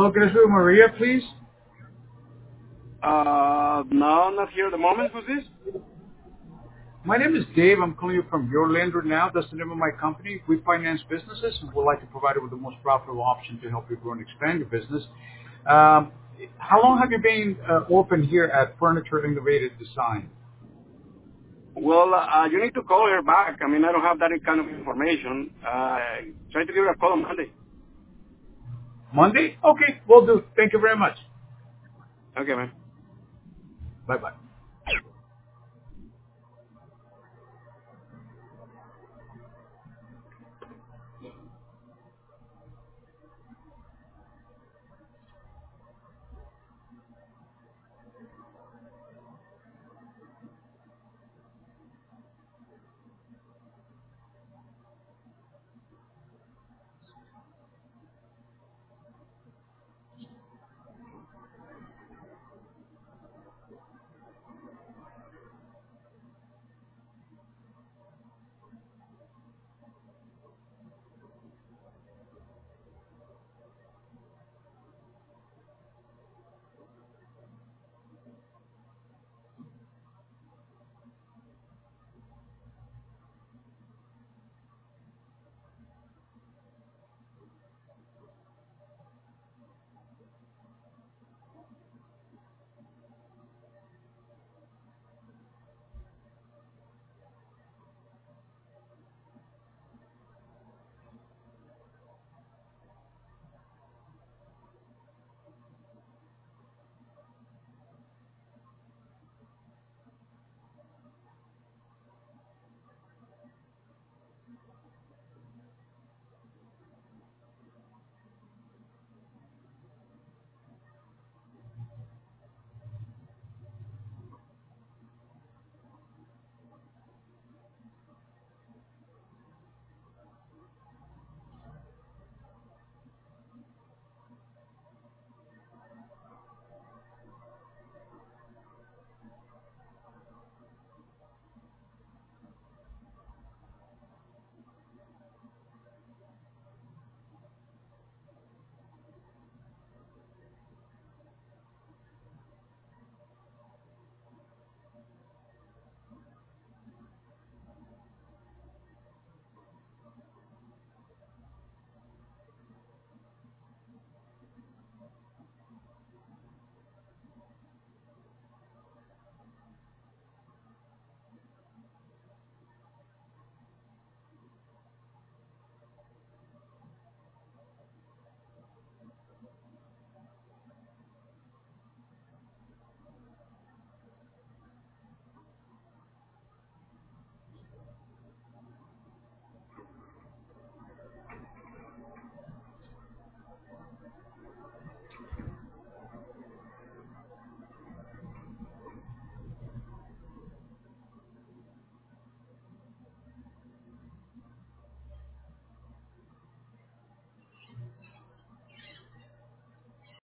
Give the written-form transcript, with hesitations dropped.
Hello, can I speak with Maria, please? No, not here at the moment. Who's this? My name is Dave. I'm calling you from Your Lender Now. That's the name of my company. We finance businesses and would like to provide you with the most profitable option to help you grow and expand your business. How long have you been open here at Furniture Innovative Design? Well, you need to call her back. I mean, I don't have that kind of information. Try to give her a call on Monday. Monday? Okay, will do. Thank you very much. Okay, man. Bye-bye.